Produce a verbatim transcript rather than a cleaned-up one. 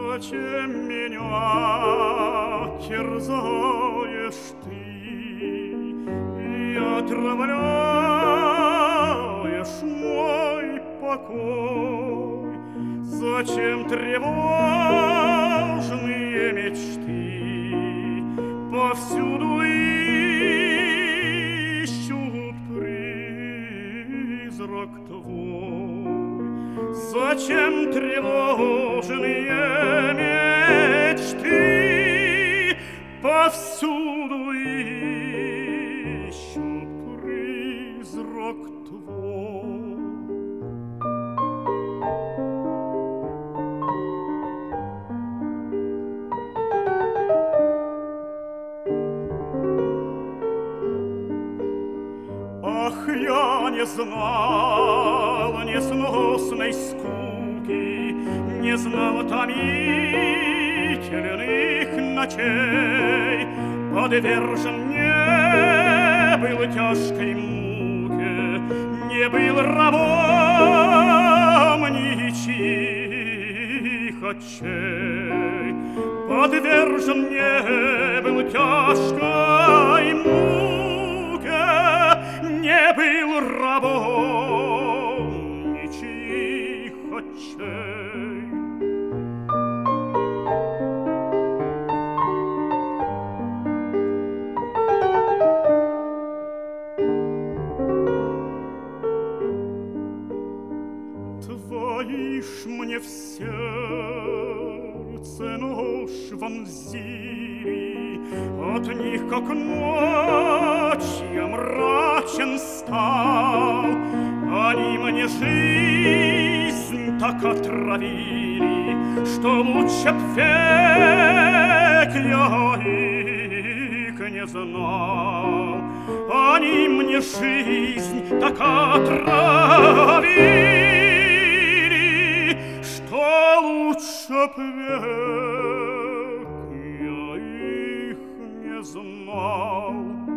Зачем меня терзаешь ты и отравляешь мой покой? Зачем тревожные мечты повсюду ищут призрак твой? Зачем тревожные мечты повсюду ищут призрак твой? Ах, я не знал несносной скуки, не знал томительных ночей, подвержен не был тяжкой муке, не был рабом ничьих очей, подвержен не был тяжкой муке, не был рабом ничьих очей. Твои ж мне в сердце нож вонзили, от них, как ночь, я мрачен стал. Они мне жизнь так отравили, что лучше б век я их не знал. Они мне жизнь так отравили, что лучше б век я их не знал.